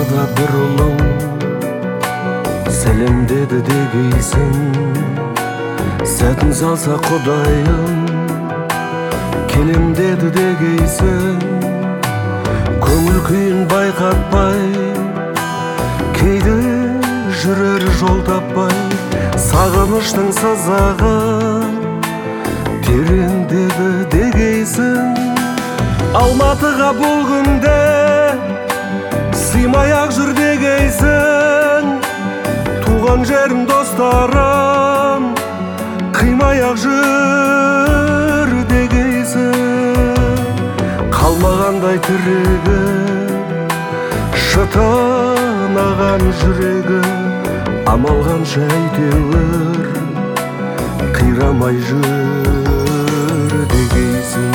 Алматыда бір ұлың сәлемдеді дегейсің. Сәтін салса құдайым келем деді дегейсің. Көңіл күйін байқатпай кейде жүрер жол таппай. Сағыныштың сызығы тереңдеді дегейсің. Алматыға бұл күнде сыймай-ақ жүр дегейсің. Туған жерім достарым қимай-ақ жүр дегейсің. Қалмағандай тірегі шытынаған жүрегі амал қанша әйтеуір қирамай жүр дегейсің.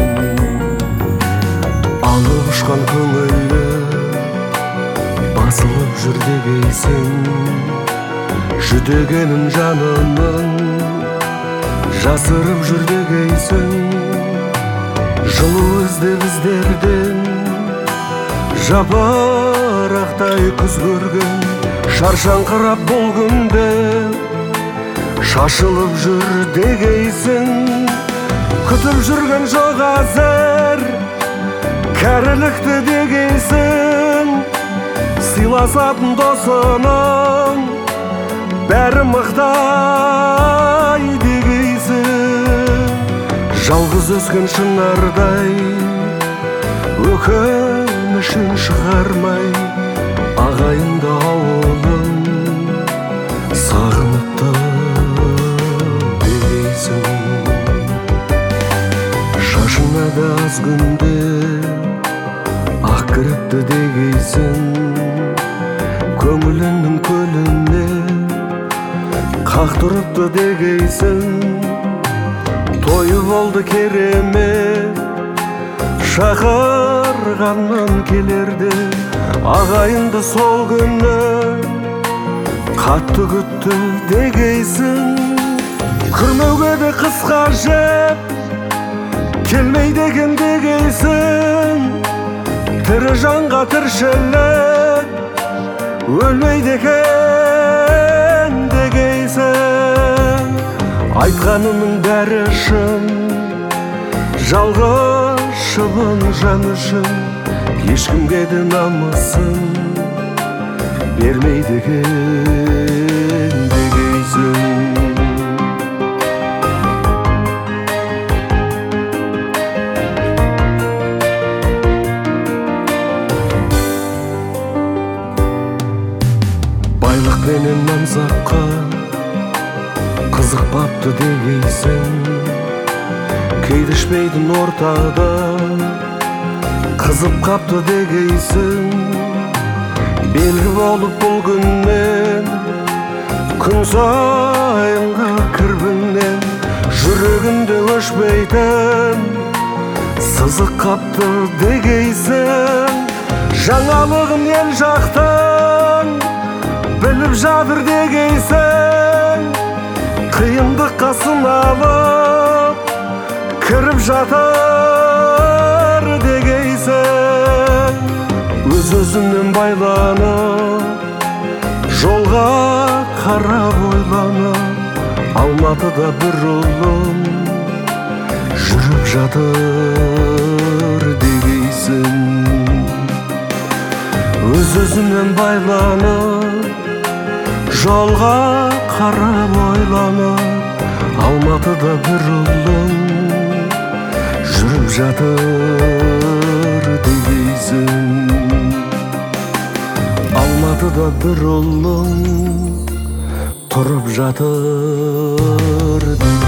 Алып ұшқан көңілі басылып жүр дегейсің. Жүдегенін жанының жасырып жүр дегейсің. Жылу іздеп іздерден жапырақтай күз көрген. Шаршаңқырап бұл күнде шашылып жүр дегейсің. Күтіп жүрген жоқ әзір кәрілікті дегейсің. Сыйласатын досының бәрі мықтай дегейсің. Жалғыз өскен шынардай өкінішін шығармай ағайынды ауылын сағыныпты дегейсің. Шашына да аз күнде ақ кіріпті дегейсің. Көңіліңнің көліне қақ тұрыпты дегейсің. Тойы болды керемет шақырғаннан келерде. Ағайынды сол күні қатты күтті дегейсің. Күрмеуге де қысқа жеп келмейді екен дегейсің. Тірі жанға тіршілік өлмейді екен дегейсің. Айтқанының бәрі шын, жалғыз шыбын жан үшін. Ешкімге де намысын бермейді екен дегейсің. Байлық менен намзаққа қызықпапты дегейсің. Кейдішпейдің ортада қызып қапты дегейсің. Белгі болып бұл күннен күн сайынғы кірбіңнен жүрегінде өшпейтін сызық қапты дегейсің. Жаңалығын ел жақтан біліп жатыр дегейсің. Қиындыққа сыналып кіріп жатыр дегейсің. Өз-өзіңнен байланып жолға қарап ойланып Алматыда бір ұлым жүріп жатыр дегейсің. Өз-өзіңнен байланып жолға қарап ойланып Алматыда бір ұлым жүріп жатыр дегейсің. Алматыда бір ұлым тұрып жатыр.